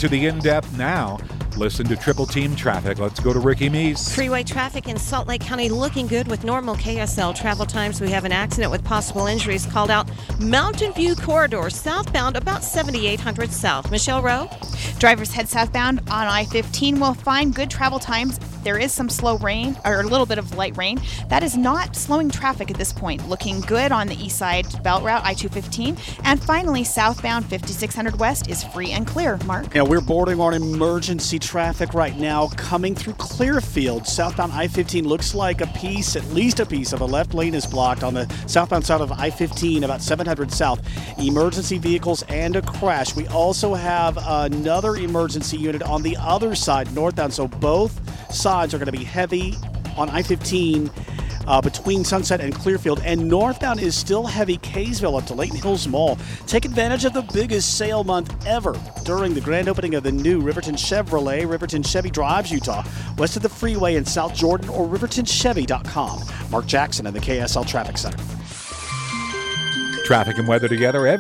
to the in-depth now. Listen to Triple Team Traffic. Let's go to Ricky Meese. Freeway traffic in Salt Lake County looking good with normal KSL travel times. We have an accident with possible injuries called out Mountain View Corridor southbound about 7800 South. Michelle Rowe? Drivers head southbound on I-15 will find good travel times. There is some slow rain, or a little bit of light rain. That is not slowing traffic at this point. Looking good on the east side belt route, I-215. And finally, southbound 5600 West is free and clear. Mark? Yeah, we're boarding on emergency traffic right now coming through Clearfield. Southbound I-15 looks like at least a piece of the left lane is blocked on the southbound side of I-15, about 700 South. Emergency vehicles and a crash. We also have another emergency unit on the other side, northbound, so both sides are going to be heavy on I-15 between Sunset and Clearfield, and northbound is still heavy Kaysville up to Layton Hills Mall. Take advantage of the biggest sale month ever during the grand opening of the new Riverton Chevrolet, Riverton Chevy Drives, Utah, west of the freeway in South Jordan, or rivertonchevy.com. Mark Jackson in the KSL Traffic Center. Traffic and weather together every